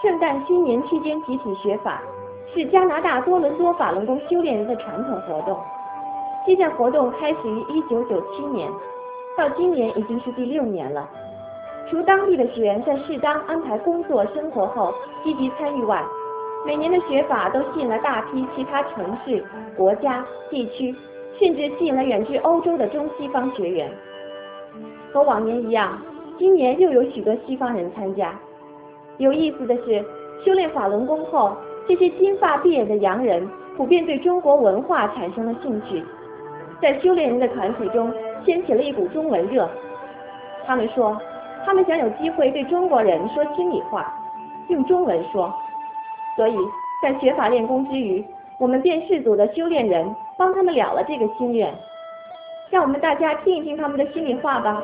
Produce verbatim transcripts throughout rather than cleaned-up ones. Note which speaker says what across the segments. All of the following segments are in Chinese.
Speaker 1: 圣诞新年期间集体学法是加拿大多伦多法轮功修炼人的传统活动。这项活动开始于一九九七年，到今年已经是第六年了。除当地的学员在适当安排工作生活后积极参与外，每年的学法都吸引了大批其他城市、国家、地区，甚至吸引了远至欧洲的中西方学员。和往年一样，今年又有许多西方人参加。有意思的是，修炼法轮功后，这些金发碧眼的洋人普遍对中国文化产生了兴趣，在修炼人的团体中掀起了一股中文热。他们说，他们想有机会对中国人说心里话，用中文说。所以在学法练功之余，我们便世祖的修炼人帮他们了了这个心愿。让我们大家听一听他们的心里话吧。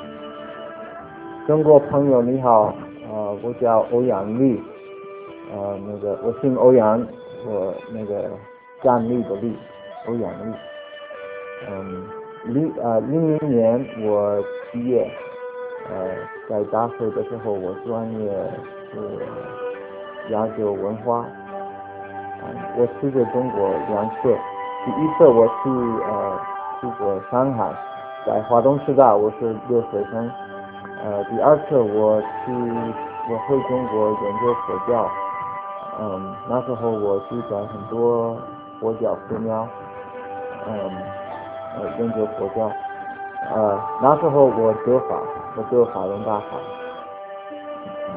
Speaker 2: 中国朋友你好，呃，我叫欧阳立，呃，那个我姓欧阳，我那个站立的立，欧阳立。嗯，零呃零零年我毕业，呃，在大学的时候我专业是亚洲文化，嗯，我去过中国两次，第一次我去呃去过上海，在华东师大我是留学生。呃，第二次我去，我回中国研究佛教，嗯，那时候我住在很多佛教寺庙，嗯，呃，研究佛教，呃，那时候我得法，我得法轮大法，嗯，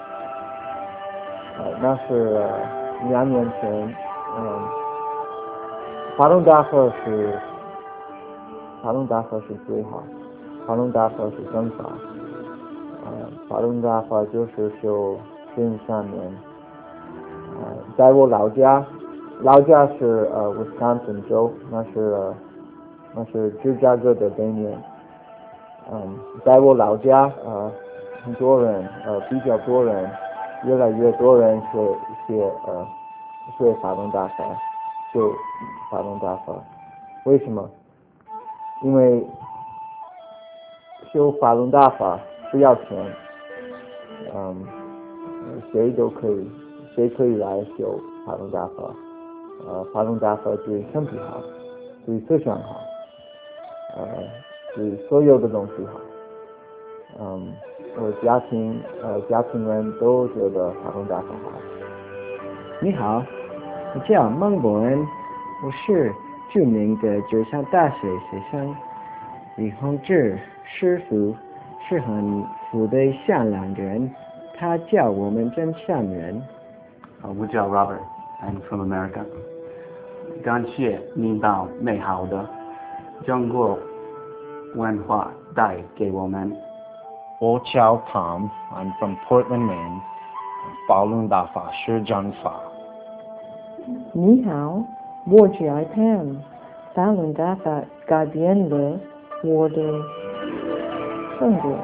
Speaker 2: 呃，那是两年前，嗯，法轮大法是，法轮大法是最好，法轮大法是正法。呃，法轮大法就是修心上面，呃，在我老家，老家是呃威斯康辛州，那是、呃、那是芝加哥的北面，嗯，在我老家，呃，很多人，呃，比较多人，越来越多人学学呃学法轮大法，修法轮大法，为什么？因为修法轮大法不要钱。嗯，谁都可以，谁可以来修法轮大法。呃，法轮大法对身体好，对思想好，呃，对所有的东西好。嗯，我家庭呃家庭人都觉得法轮大法好。
Speaker 3: 你好，我叫孟博恩，我是著名的浙江大学学生。李洪志师傅是很福的善良人，他教我们真善人。
Speaker 4: Uh, 我叫 Robert, I'm from America. 感谢您把美好的中国文化带给我们。
Speaker 5: 我叫 Tom, I'm from Portland, Maine. 法轮大法是真法。
Speaker 6: 你好，我叫 Pam. 法轮大法改变了我的生活，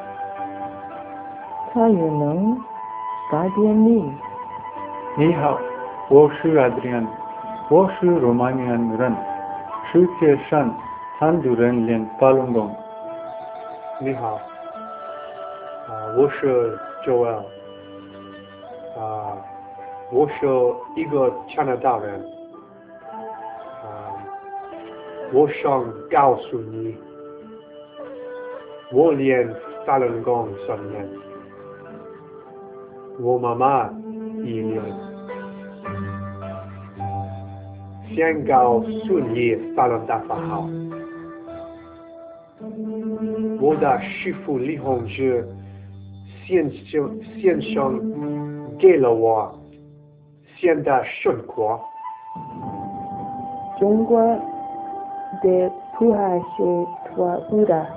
Speaker 6: 它也能改变你。
Speaker 7: 你好，我是 Adrian， 我是 Romanian 人，世界上很多人练法轮功。
Speaker 8: 你好，啊、呃，我是 Joel， 啊、呃，我是一个加拿大人，啊、呃，我想告诉你，我练法轮功三年，我妈妈也练。想告诉你法轮大法好。我的师父李洪志先生先生给了我新的生活。
Speaker 6: 中国的普海是托布的，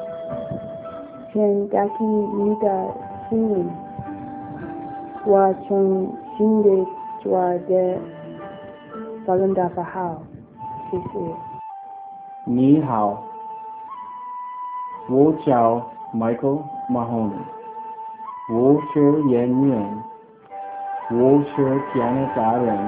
Speaker 6: 先打开你的心灵，我从新的做的法轮大法好，谢谢。
Speaker 3: 你好，我叫 Michael Mahoney， 我是演员，我是加拿大人。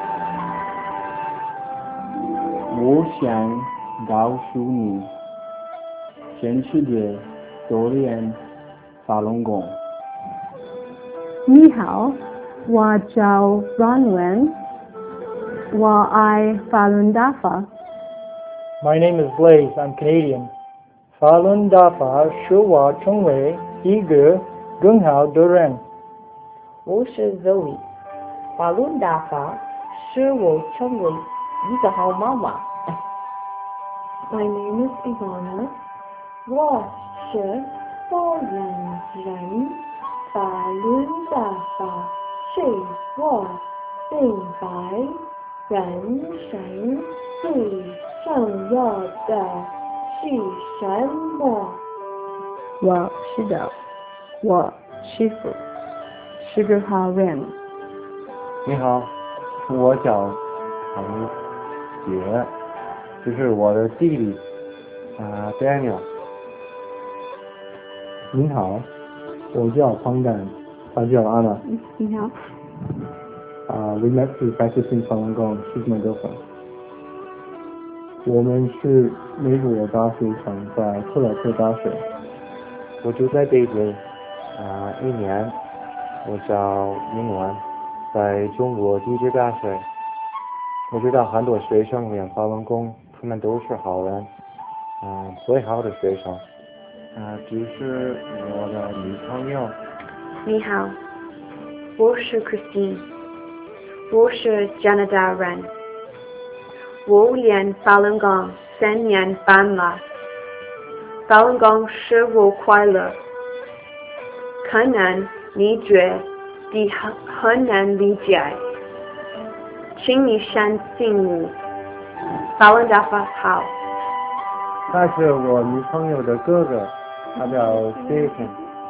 Speaker 3: 我想告诉你，全世界都练法轮功。
Speaker 9: 你好，
Speaker 6: 我叫阮文，我爱法伦大法。
Speaker 9: My name is Blaze. I'm Canadian. Falun Dafa 使我成为一个更好的人。
Speaker 10: 我是 Zoe， 法伦大法使我成为一个好妈妈。
Speaker 1: My name is Ivana， 我是波兰人。法伦大法使我明白人生最重要的是什么？
Speaker 6: 我知道，我师父是个好人。
Speaker 7: 你好，我叫唐杰，这是我的弟弟啊、uh, Daniel。
Speaker 8: 你好，我叫庞丹，他叫 Anna。
Speaker 6: 你好。
Speaker 8: Uh, we met through practicing Falun Gong. She's my girlfriend. 我们是美国大学生，在克莱克大学。
Speaker 2: 我住在北京，啊、呃，一年。我叫明文，在中国地质大学。我知道很多学生练法轮功，他们都是好人，嗯、呃，最好的学生。啊、呃，这是我的女朋友。
Speaker 11: 你好，我是 Christine， 我是加拿大人。我练法轮功三年半了，法轮功使我快乐。可能你觉得很很难理解，请你相信我，法轮大法好。
Speaker 7: 他是我女朋友的哥哥，他叫 Jason。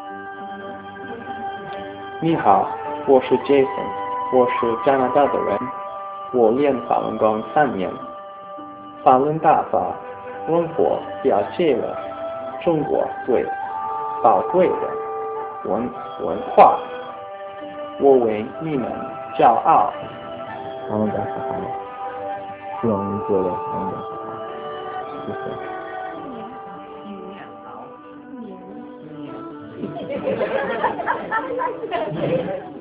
Speaker 12: 你好，我是 Jason， 我是加拿大的人。我练法轮功三年，法轮大法让我了解了中国最宝贵的文文化，我为你们骄傲。
Speaker 2: 法轮大法好，希望你做的法轮大法好，谢谢。
Speaker 1: 哈哈哈哈哈！